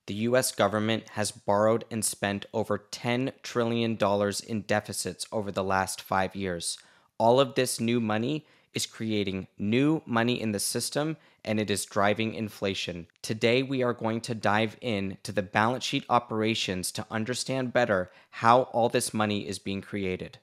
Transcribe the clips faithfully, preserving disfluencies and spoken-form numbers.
The U S government has borrowed and spent over ten trillion dollars in deficits over the last five years. All of this new money is creating new money in the system, and it is driving inflation. Today, we are going to dive in to the balance sheet operations to understand better how all this money is being created.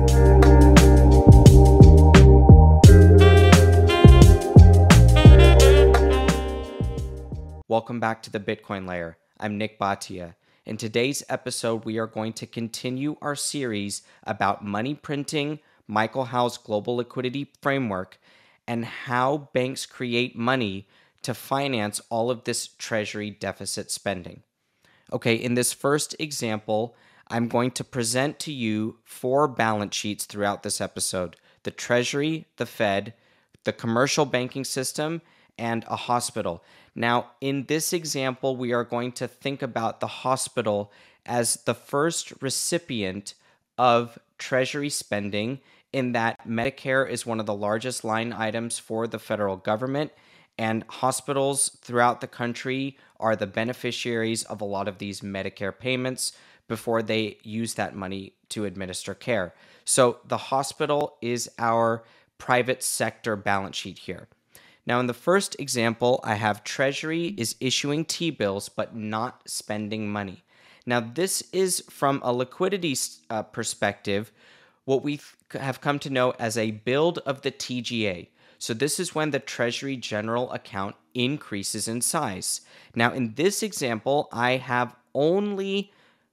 Welcome back to the Bitcoin Layer. I'm Nick Bhatia. In today's episode, we are going to continue our series about money printing, Michael Howell's global liquidity framework, and how banks create money to finance all of this treasury deficit spending. Okay, in this first example, I'm going to present to you four balance sheets throughout this episode: the Treasury, the Fed, the commercial banking system, and a hospital. Now, in this example, we are going to think about the hospital as the first recipient of treasury spending, in that Medicare is one of the largest line items for the federal government, and hospitals throughout the country are the beneficiaries of a lot of these Medicare payments before they use that money to administer care. So the hospital is our private sector balance sheet here. Now, in the first example, I have Treasury is issuing T-bills but not spending money. Now, this is from a liquidity uh, perspective, what we have come to know as a build of the T G A. So this is when the Treasury General Account increases in size. Now, in this example, I have only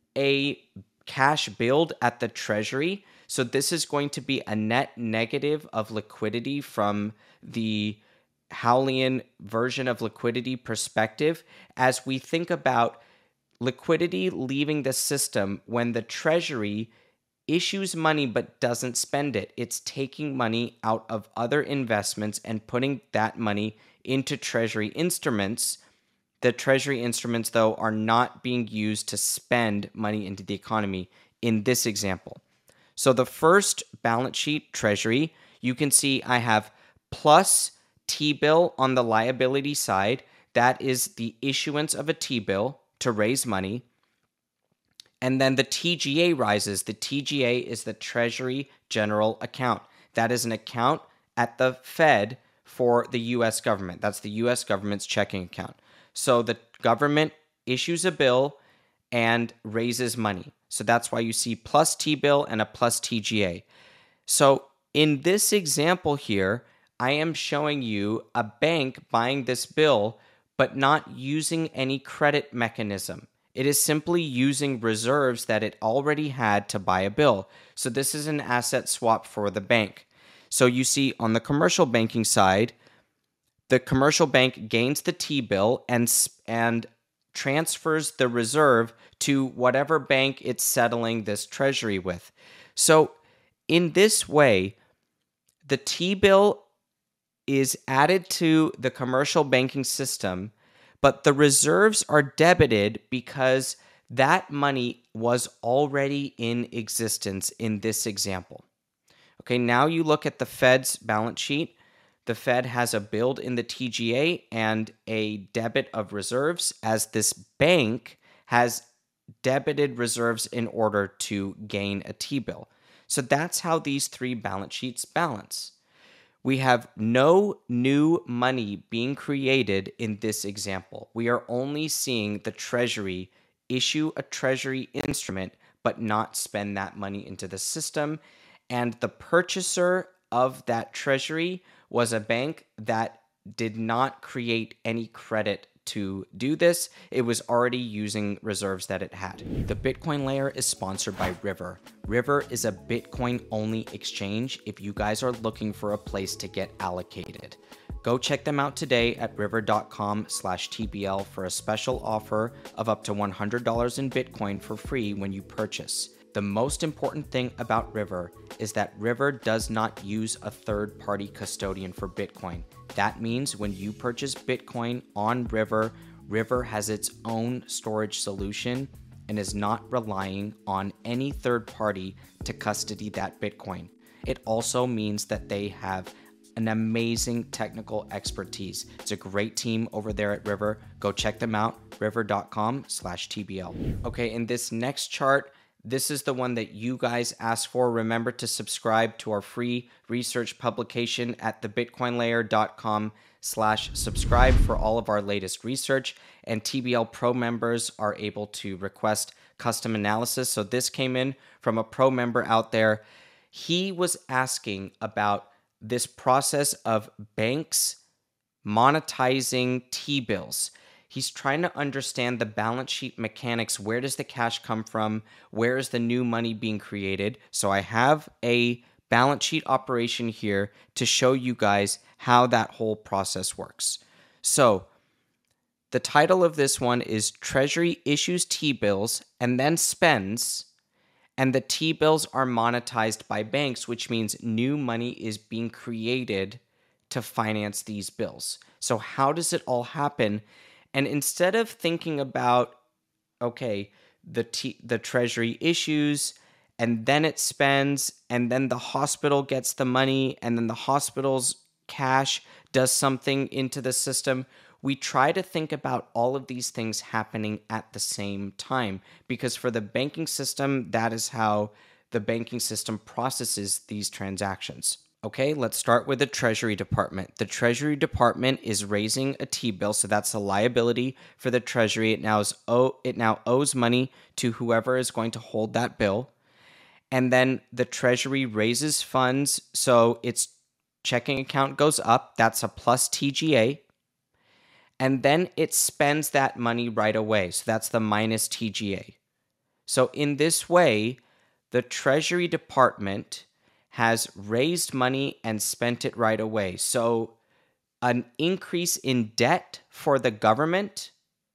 a cash build at the Treasury. So this is going to be a net negative of liquidity from the Howellian version of liquidity perspective, as we think about liquidity leaving the system when the Treasury issues money but doesn't spend it. It's taking money out of other investments and putting that money into Treasury instruments. The Treasury instruments, though, are not being used to spend money into the economy in this example. So the first balance sheet, Treasury, you can see I have plus T-bill on the liability side. That is the issuance of a T-bill to raise money. And then the T G A rises. The T G A is the Treasury General Account. That is an account at the Fed for the U S government. That's the U S government's checking account. So the government issues a bill and raises money. So that's why you see plus T-bill and a plus T G A. So in this example here, I am showing you a bank buying this bill, but not using any credit mechanism. It is simply using reserves that it already had to buy a bill. So this is an asset swap for the bank. So you see on the commercial banking side, the commercial bank gains the T-bill and, and transfers the reserve to whatever bank it's settling this treasury with. So in this way, the T-bill is added to the commercial banking system, but the reserves are debited because that money was already in existence in this example. Okay, now you look at the Fed's balance sheet. The Fed has a build in the T G A and a debit of reserves, as this bank has debited reserves in order to gain a T-bill. So that's how these three balance sheets balance. We have no new money being created in this example. We are only seeing the Treasury issue a Treasury instrument, but not spend that money into the system. And the purchaser of that Treasury was a bank that did not create any credit to do this. It was already using reserves that it had. The Bitcoin Layer is sponsored by River. River is a Bitcoin-only exchange if you guys are looking for a place to get allocated. Go check them out today at river.com slash TBL for a special offer of up to one hundred dollars in Bitcoin for free when you purchase. The most important thing about River is that River does not use a third-party custodian for Bitcoin. That means when you purchase Bitcoin on River, River has its own storage solution and is not relying on any third party to custody that Bitcoin. It also means that they have an amazing technical expertise. It's a great team over there at River. Go check them out, river.com slash TBL. Okay, in this next chart, this is the one that you guys asked for. Remember to subscribe to our free research publication at thebitcoinlayer.com slash subscribe for all of our latest research. And T B L Pro members are able to request custom analysis. So this came in from a pro member out there. He was asking about this process of banks monetizing T-bills. He's trying to understand the balance sheet mechanics. Where does the cash come from? Where is the new money being created? So I have a balance sheet operation here to show you guys how that whole process works. So the title of this one is Treasury Issues T-bills and then spends, and the T-bills are monetized by banks, which means new money is being created to finance these bills. So how does it all happen? And instead of thinking about, okay, the t- the treasury issues, and then it spends, and then the hospital gets the money, and then the hospital's cash does something into the system, we try to think about all of these things happening at the same time. Because for the banking system, that is how the banking system processes these transactions. Okay, let's start with the Treasury Department. The Treasury Department is raising a T-bill, so that's a liability for the Treasury. It now, is owe, it now owes money to whoever is going to hold that bill. And then the Treasury raises funds, so its checking account goes up. That's a plus T G A. And then it spends that money right away, so that's the minus T G A. So in this way, the Treasury Department has raised money and spent it right away. So an increase in debt for the government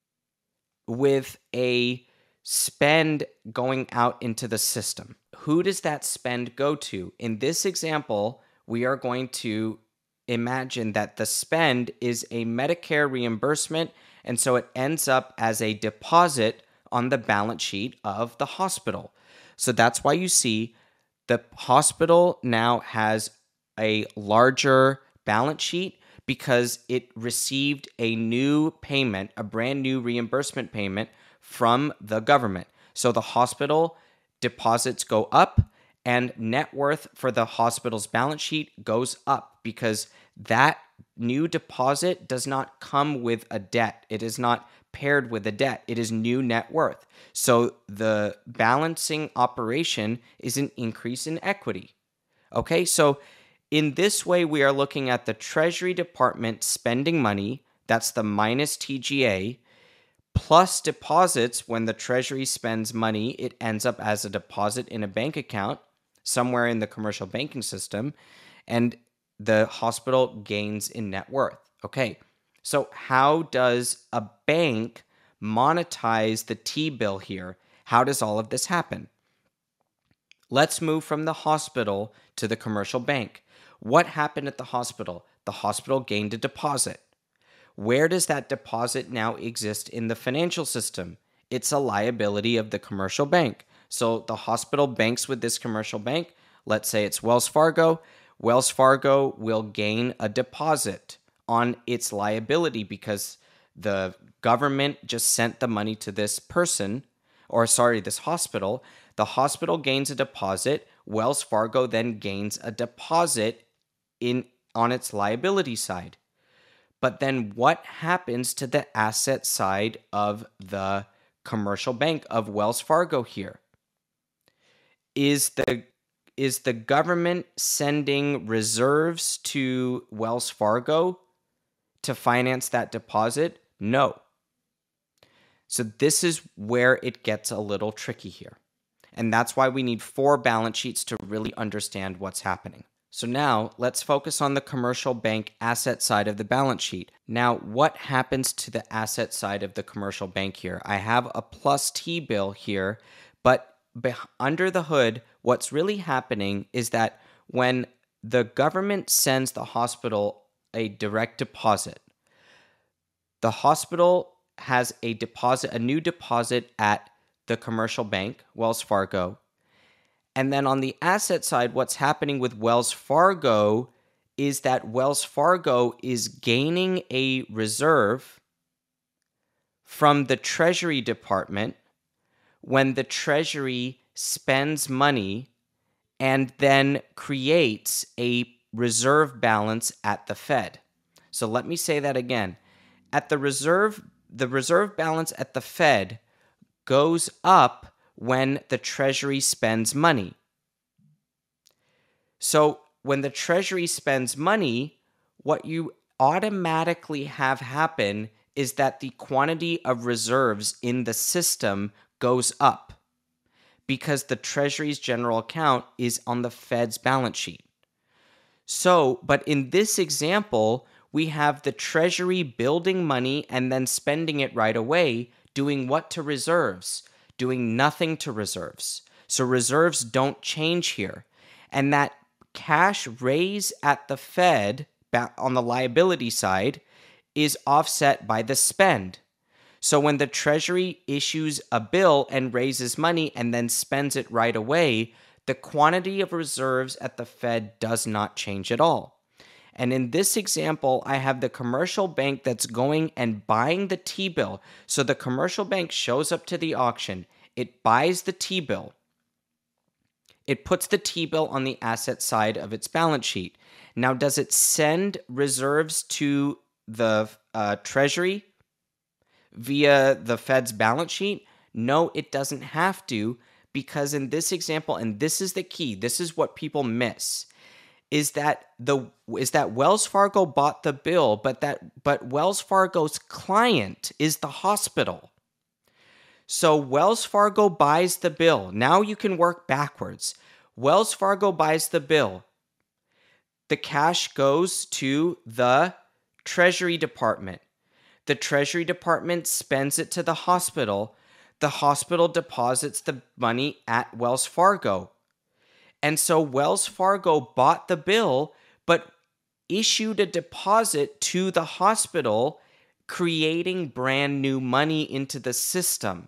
with a spend going out into the system. Who does that spend go to? In this example, we are going to imagine that the spend is a Medicare reimbursement, and so it ends up as a deposit on the balance sheet of the hospital. So that's why you see the hospital now has a larger balance sheet because it received a new payment, a brand new reimbursement payment from the government. So the hospital deposits go up and net worth for the hospital's balance sheet goes up because that new deposit does not come with a debt. It is not paired with a debt. It is new net worth. So the balancing operation is an increase in equity. Okay, so in this way, we are looking at the Treasury Department spending money, that's the minus T G A, plus deposits. When the Treasury spends money, it ends up as a deposit in a bank account somewhere in the commercial banking system, and the hospital gains in net worth. Okay, so how does a bank monetize the T-bill here? How does all of this happen? Let's move from the hospital to the commercial bank. What happened at the hospital? The hospital gained a deposit. Where does that deposit now exist in the financial system? It's a liability of the commercial bank. So the hospital banks with this commercial bank. Let's say it's Wells Fargo. Wells Fargo will gain a deposit on its liability because the government just sent the money to this person, or sorry, this hospital. The hospital gains a deposit. Wells Fargo then gains a deposit in on its liability side. But then what happens to the asset side of the commercial bank of Wells Fargo here? Is the is the government sending reserves to Wells Fargo to finance that deposit? No. So this is where it gets a little tricky here. And that's why we need four balance sheets to really understand what's happening. So now let's focus on the commercial bank asset side of the balance sheet. Now, what happens to the asset side of the commercial bank here? I have a plus T-bill here, but be- under the hood, what's really happening is that when the government sends the hospital a direct deposit, the hospital has a deposit, a new deposit at the commercial bank, Wells Fargo. And then on the asset side, what's happening with Wells Fargo is that Wells Fargo is gaining a reserve from the Treasury Department when the Treasury spends money and then creates a reserve balance at the Fed. So let me say that again. At the reserve, the reserve balance at the Fed goes up when the Treasury spends money. So when the Treasury spends money, what you automatically have happen is that the quantity of reserves in the system goes up because the Treasury's general account is on the Fed's balance sheet. So, but in this example, we have the Treasury building money and then spending it right away, doing what to reserves? Doing nothing to reserves. So reserves don't change here. And that cash raise at the Fed on the liability side is offset by the spend. So when the Treasury issues a bill and raises money and then spends it right away, the quantity of reserves at the Fed does not change at all. And in this example, I have the commercial bank that's going and buying the T-bill. So the commercial bank shows up to the auction. It buys the T-bill. It puts the T-bill on the asset side of its balance sheet. Now, does it send reserves to the uh, Treasury via the Fed's balance sheet? No, it doesn't have to, because in this example, and this is the key, this is what people miss, is that the is that Wells Fargo bought the bill, but that but Wells Fargo's client is the hospital. So Wells Fargo buys the bill. Now you can work backwards. Wells Fargo buys the bill. The cash goes to the Treasury Department. The Treasury Department spends it to the hospital. The hospital deposits the money at Wells Fargo. And so Wells Fargo bought the bill, but issued a deposit to the hospital, creating brand new money into the system.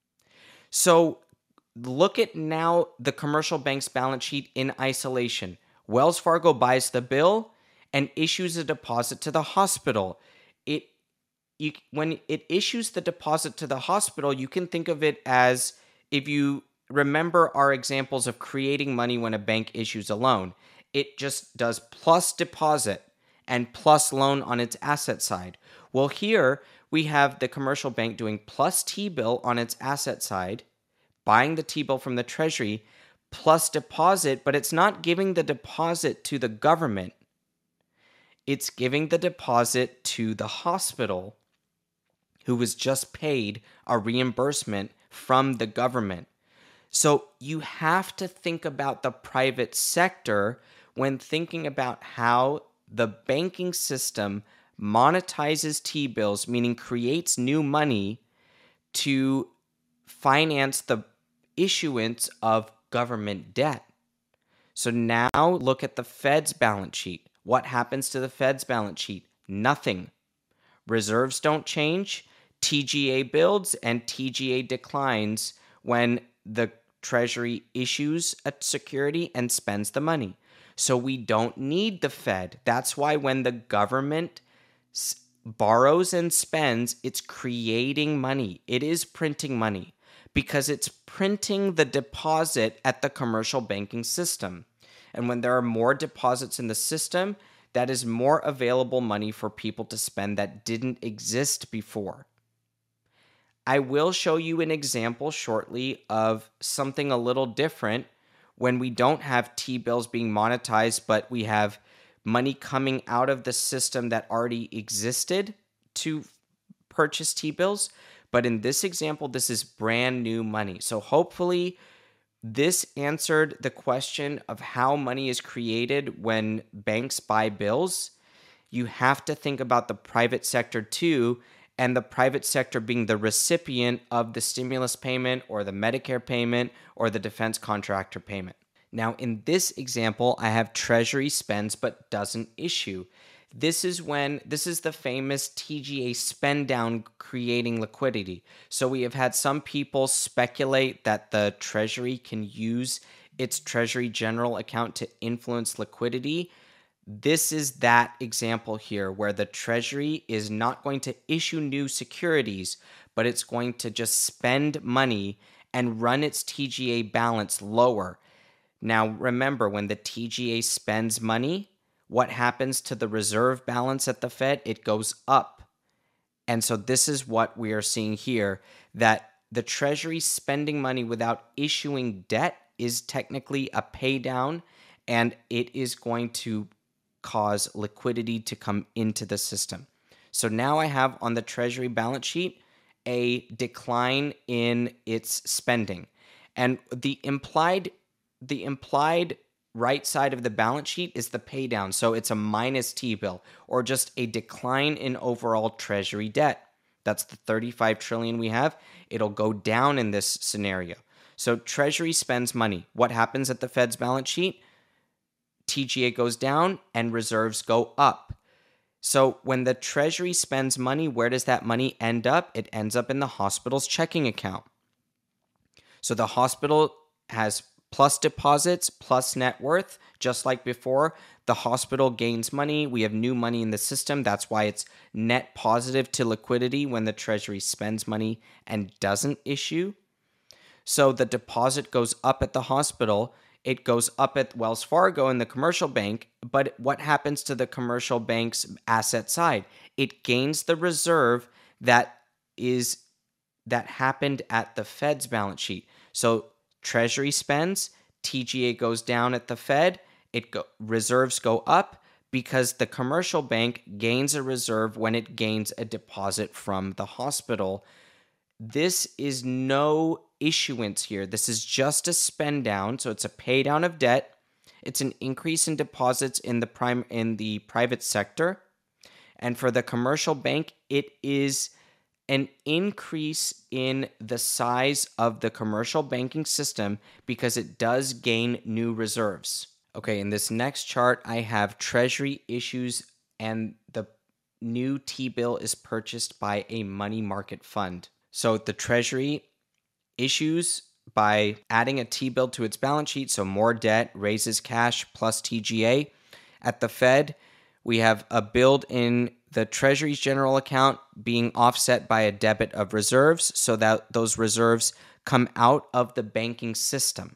So look at now the commercial bank's balance sheet in isolation. Wells Fargo buys the bill and issues a deposit to the hospital. It you, when it issues the deposit to the hospital, you can think of it as, if you remember our examples of creating money when a bank issues a loan, it just does plus deposit and plus loan on its asset side. Well, here we have the commercial bank doing plus T-bill on its asset side, buying the T-bill from the Treasury, plus deposit, but it's not giving the deposit to the government. It's giving the deposit to the hospital, who was just paid a reimbursement from the government. So you have to think about the private sector when thinking about how the banking system monetizes T-bills, meaning creates new money to finance the issuance of government debt. So now look at the Fed's balance sheet. What happens to the Fed's balance sheet? Nothing. Reserves don't change. T G A builds and T G A declines when the Treasury issues a security and spends the money. So we don't need the Fed. That's why when the government s- borrows and spends, it's creating money. It is printing money because it's printing the deposit at the commercial banking system. And when there are more deposits in the system, that is more available money for people to spend that didn't exist before. I will show you an example shortly of something a little different when we don't have T-bills being monetized, but we have money coming out of the system that already existed to purchase T-bills. But in this example, this is brand new money. So hopefully this answered the question of how money is created when banks buy bills. You have to think about the private sector too, and the private sector being the recipient of the stimulus payment or the Medicare payment or the defense contractor payment. Now, in this example, I have Treasury spends but doesn't issue. This is when, this is the famous T G A spend down creating liquidity. So we have had some people speculate that the Treasury can use its Treasury general account to influence liquidity. This is that example here where the Treasury is not going to issue new securities, but it's going to just spend money and run its T G A balance lower. Now, remember, when the T G A spends money, what happens to the reserve balance at the Fed? It goes up. And so this is what we are seeing here, that the Treasury spending money without issuing debt is technically a pay down, and it is going to cause liquidity to come into the system. So now I have on the Treasury balance sheet a decline in its spending. And the implied the implied right side of the balance sheet is the pay down. So it's a minus T-bill, or just a decline in overall Treasury debt. That's the thirty-five trillion dollars we have. It'll go down in this scenario. So Treasury spends money. What happens at the Fed's balance sheet? T G A goes down and reserves go up. So when the Treasury spends money, where does that money end up? It ends up in the hospital's checking account. So the hospital has plus deposits, plus net worth, just like before. The hospital gains money. We have new money in the system. That's why it's net positive to liquidity when the Treasury spends money and doesn't issue. So the deposit goes up at the hospital. It goes up at Wells Fargo in the commercial bank. But what happens to the commercial bank's asset side? It gains the reserve that is that happened at the Fed's balance sheet. So Treasury spends, T G A goes down at the Fed, it go, reserves go up because the commercial bank gains a reserve when it gains a deposit from the hospital. This is no issuance here. This is just a spend down, so it's a pay down of debt. It's an increase in deposits in the prime in the private sector. And for the commercial bank, it is an increase in the size of the commercial banking system because it does gain new reserves. Okay, in this next chart, I have Treasury issues and the new T-bill is purchased by a money market fund. So the Treasury issues by adding a T-bill to its balance sheet, so more debt, raises cash plus T G A. At the Fed, we have a build in the Treasury's general account being offset by a debit of reserves, so that those reserves come out of the banking system.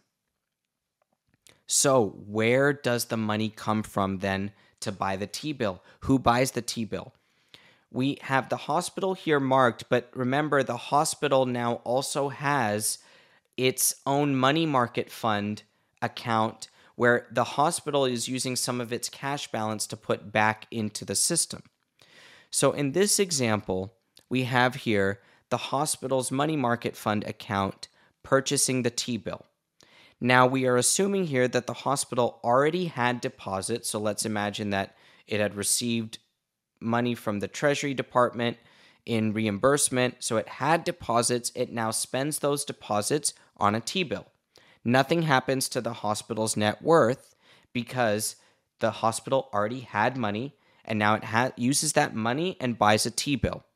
So where does the money come from then to buy the T-bill? Who buys the T-bill? We have the hospital here marked, but remember the hospital now also has its own money market fund account where the hospital is using some of its cash balance to put back into the system. So in this example, we have here the hospital's money market fund account purchasing the T-bill. Now we are assuming here that the hospital already had deposits, so let's imagine that it had received money from the Treasury Department in reimbursement, so it had deposits. It now spends those deposits on a T-bill. Nothing happens to the hospital's net worth because the hospital already had money, and now it ha- uses that money and buys a T-bill.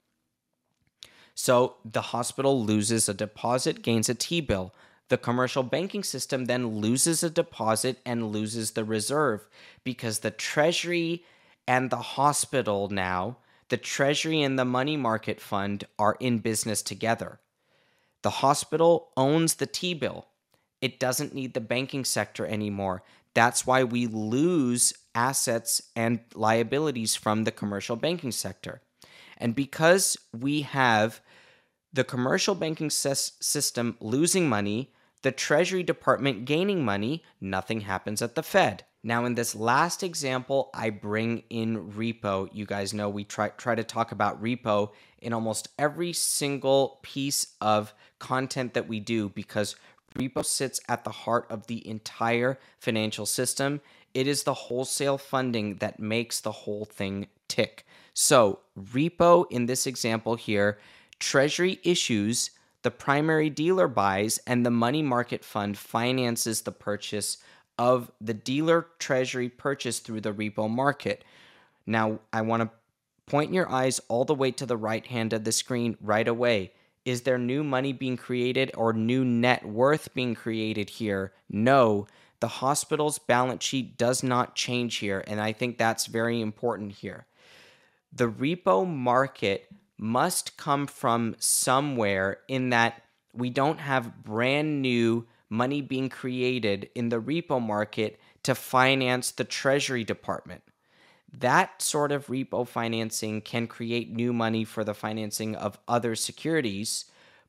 So the hospital loses a deposit, gains a T-bill. The commercial banking system then loses a deposit and loses the reserve because the Treasury and the hospital now, the Treasury and the money market fund are in business together. The hospital owns the T-bill. It doesn't need the banking sector anymore. That's why we lose assets and liabilities from the commercial banking sector. And because we have the commercial banking ses- system losing money, the Treasury Department gaining money, nothing happens at the Fed. Now, in this last example, I bring in repo. You guys know we try, try to talk about repo in almost every single piece of content that we do because repo sits at the heart of the entire financial system. It is the wholesale funding that makes the whole thing tick. So, repo in this example here, Treasury issues, the primary dealer buys, and the money market fund finances the purchase of the dealer Treasury purchase through the repo market. Now, I want to point your eyes all the way to the right hand of the screen right away. Is there new money being created or new net worth being created here? No. The hospital's balance sheet does not change here, and I think that's very important here. The repo market must come from somewhere, in that we don't have brand new money being created in the repo market to finance the Treasury Department. That sort of repo financing can create new money for the financing of other securities,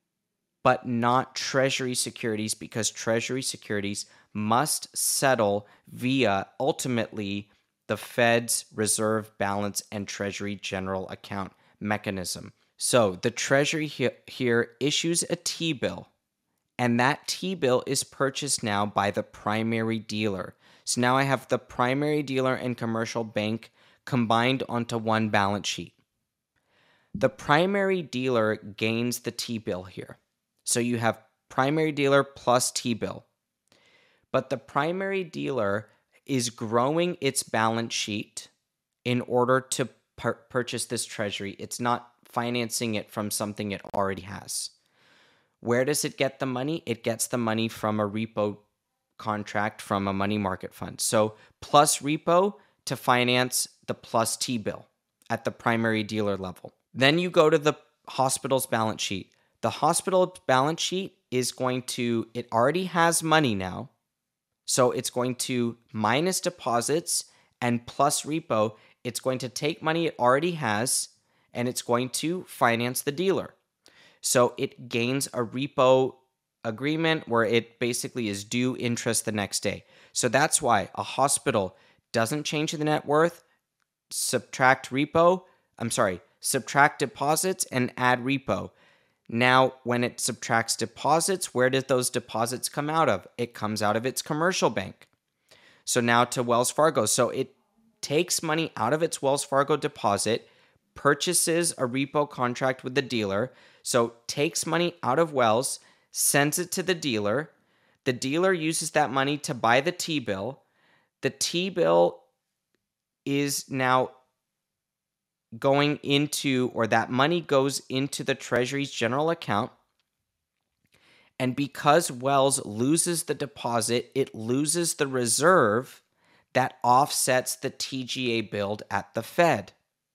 but not Treasury securities, because Treasury securities must settle via, ultimately, the Fed's reserve balance and Treasury general account mechanism. So the Treasury he- here issues a T-bill, and that T-bill is purchased now by the primary dealer. So now I have the primary dealer and commercial bank combined onto one balance sheet. The primary dealer gains the T-bill here. So you have primary dealer plus T-bill. But the primary dealer is growing its balance sheet in order to pur- purchase this treasury. It's not financing it from something it already has. Where does it get the money? It gets the money from a repo contract from a money market fund. So plus repo to finance the plus T-bill at the primary dealer level. Then you go to the hospital's balance sheet. The hospital balance sheet is going to, it already has money now. So it's going to minus deposits and plus repo. It's going to take money it already has, and it's going to finance the dealer. So it gains a repo agreement where it basically is due interest the next day. So that's why a hospital doesn't change the net worth, subtract repo, I'm sorry, subtract deposits and add repo. Now, when it subtracts deposits, where did those deposits come out of? It comes out of its commercial bank. So now to Wells Fargo. So it takes money out of its Wells Fargo deposit, purchases a repo contract with the dealer, so takes money out of Wells, sends it to the dealer. The dealer uses that money to buy the T-bill. The T-bill is now going into, or that money goes into the Treasury's general account. And because Wells loses the deposit, it loses the reserve that offsets the T G A build at the Fed.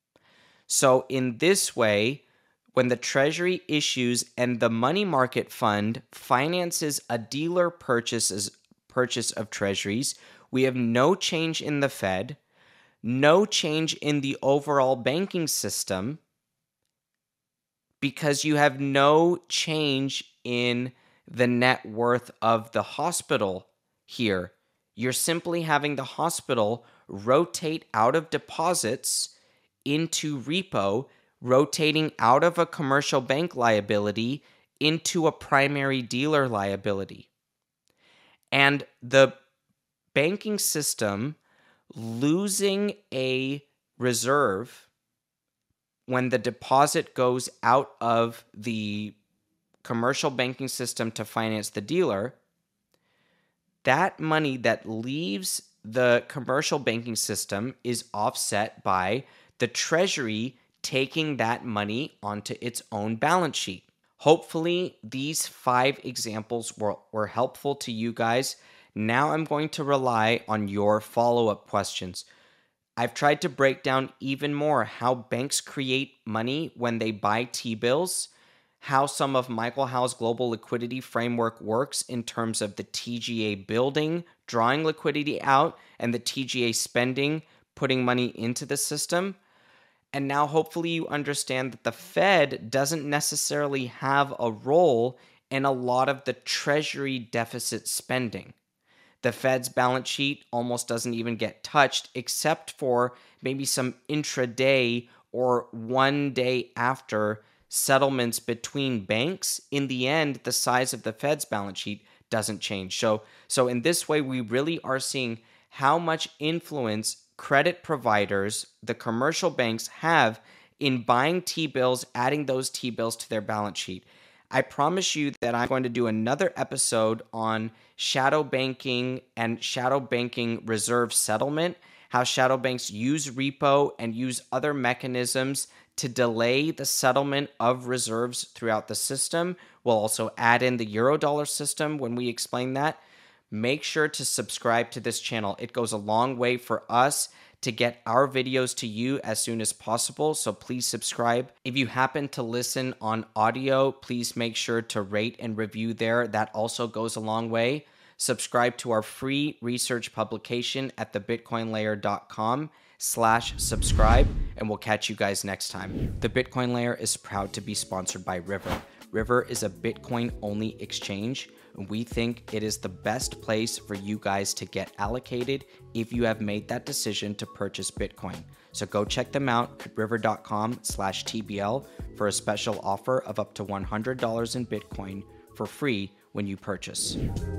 So in this way, when the Treasury issues and the money market fund finances a dealer purchases, purchase of Treasuries, we have no change in the Fed, no change in the overall banking system, because you have no change in the net worth of the hospital here. You're simply having the hospital rotate out of deposits into repo, rotating out of a commercial bank liability into a primary dealer liability. And the banking system losing a reserve when the deposit goes out of the commercial banking system to finance the dealer, that money that leaves the commercial banking system is offset by the Treasury taking that money onto its own balance sheet. Hopefully, these five examples were, were helpful to you guys. Now I'm going to rely on your follow-up questions. I've tried to break down even more how banks create money when they buy T-bills, how some of Michael Howell's global liquidity framework works in terms of the T G A building, drawing liquidity out, and the T G A spending, putting money into the system. And now hopefully you understand that the Fed doesn't necessarily have a role in a lot of the Treasury deficit spending. The Fed's balance sheet almost doesn't even get touched, except for maybe some intraday or one day after settlements between banks. In the end, the size of the Fed's balance sheet doesn't change. So, so in this way, we really are seeing how much influence credit providers, the commercial banks, have in buying T-bills, adding those T-bills to their balance sheet. I promise you that I'm going to do another episode on shadow banking and shadow banking reserve settlement, how shadow banks use repo and use other mechanisms to delay the settlement of reserves throughout the system. We'll also add in the Eurodollar system when we explain that. Make sure to subscribe to this channel. It goes a long way for us to get our videos to you as soon as possible, so please subscribe. If you happen to listen on audio, please make sure to rate and review there. That also goes a long way. Subscribe to our free research publication at thebitcoinlayer.com slash subscribe, and we'll catch you guys next time. The Bitcoin Layer is proud to be sponsored by River. River is a Bitcoin-only exchange. We think it is the best place for you guys to get allocated if you have made that decision to purchase Bitcoin. So go check them out at river.com slash TBL for a special offer of up to one hundred dollars in Bitcoin for free when you purchase.